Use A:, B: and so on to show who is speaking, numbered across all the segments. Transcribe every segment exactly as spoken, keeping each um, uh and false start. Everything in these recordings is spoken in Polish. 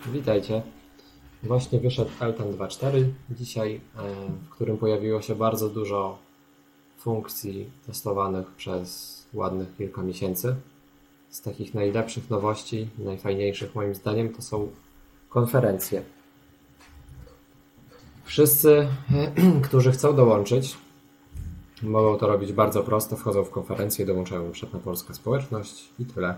A: Witajcie. Właśnie wyszedł Elten dwa cztery dzisiaj, w którym pojawiło się bardzo dużo funkcji testowanych przez ładnych kilka miesięcy. Z takich najlepszych nowości, najfajniejszych moim zdaniem, to są konferencje. Wszyscy, którzy chcą dołączyć, mogą to robić bardzo prosto, wchodzą w konferencję, dołączają Przedna Polska Społeczność i tyle.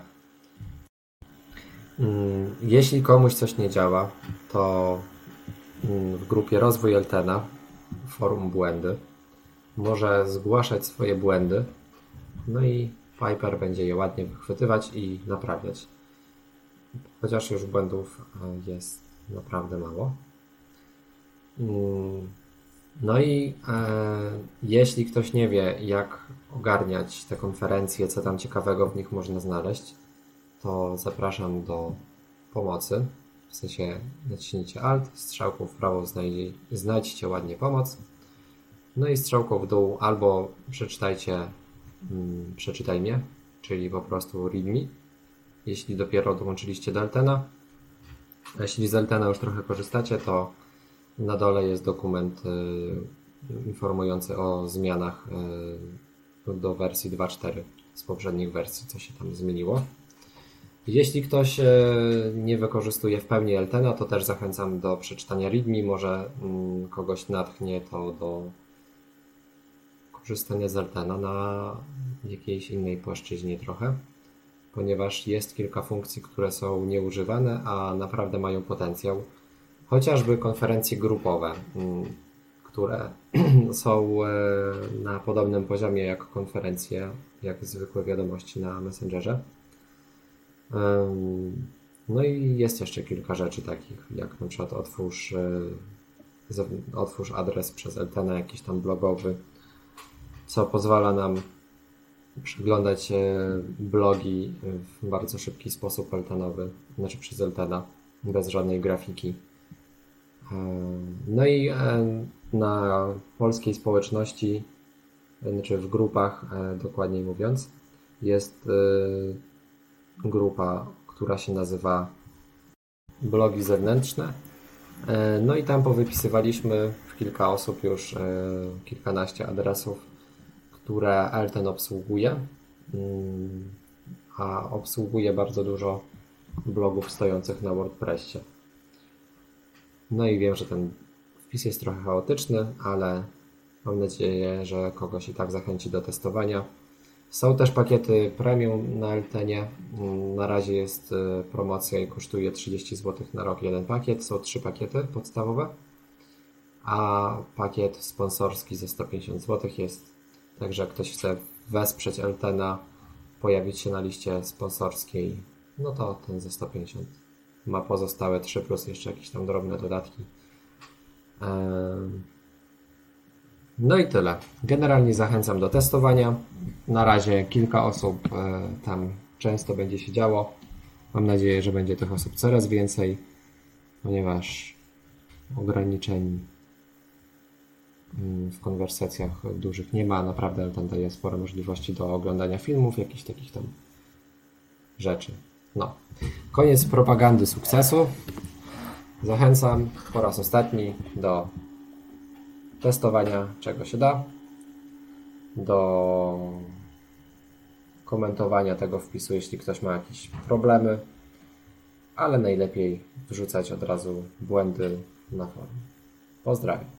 A: Jeśli komuś coś nie działa, to w grupie Rozwój Eltena, forum błędy, może zgłaszać swoje błędy, no i Piper będzie je ładnie wychwytywać i naprawiać. Chociaż już błędów jest naprawdę mało. No i e, jeśli ktoś nie wie, jak ogarniać te konferencje, co tam ciekawego w nich można znaleźć, to zapraszam do pomocy. W sensie naciśnijcie Alt, strzałką w prawo znajdzie, znajdźcie ładnie pomoc. No i strzałką w dół albo przeczytajcie hmm, przeczytaj mnie, czyli po prostu readme, jeśli dopiero dołączyliście do Eltena. A jeśli z Eltena już trochę korzystacie, to na dole jest dokument y, informujący o zmianach y, do wersji dwa cztery z poprzednich wersji, co się tam zmieniło. Jeśli ktoś nie wykorzystuje w pełni Eltena, to też zachęcam do przeczytania readme. Może kogoś natchnie to do korzystania z Eltena na jakiejś innej płaszczyźnie trochę, ponieważ jest kilka funkcji, które są nieużywane, a naprawdę mają potencjał. Chociażby konferencje grupowe, które są na podobnym poziomie jak konferencje, jak zwykłe wiadomości na Messengerze. No i jest jeszcze kilka rzeczy takich, jak na przykład otwórz, otwórz adres przez Eltena, jakiś tam blogowy, co pozwala nam przeglądać blogi w bardzo szybki sposób eltenowy, znaczy przez Eltena, bez żadnej grafiki. No i na polskiej społeczności, znaczy w grupach dokładniej mówiąc, jest grupa, która się nazywa Blogi Zewnętrzne. No i tam powypisywaliśmy w kilka osób już kilkanaście adresów, które Elten obsługuje, a obsługuje bardzo dużo blogów stojących na WordPressie. No i wiem, że ten wpis jest trochę chaotyczny, ale mam nadzieję, że kogoś i tak zachęci do testowania. Są też pakiety premium na Eltenie. Na razie jest promocja i kosztuje trzydzieści złotych na rok jeden pakiet. Są trzy pakiety podstawowe, a pakiet sponsorski za sto pięćdziesiąt złotych jest. Także jak ktoś chce wesprzeć Eltena, pojawić się na liście sponsorskiej, no to ten za sto pięćdziesiąt. Ma pozostałe trzy plus jeszcze jakieś tam drobne dodatki. No i tyle. Generalnie zachęcam do testowania. Na razie kilka osób tam często będzie się działo. Mam nadzieję, że będzie tych osób coraz więcej, ponieważ ograniczeń w konwersacjach dużych nie ma. Naprawdę Elten daje spore możliwości do oglądania filmów, jakichś takich tam rzeczy. No. Koniec propagandy sukcesu. Zachęcam po raz ostatni do testowania, czego się da, do komentowania tego wpisu, jeśli ktoś ma jakieś problemy, ale najlepiej wrzucać od razu błędy na forum. Pozdrawiam.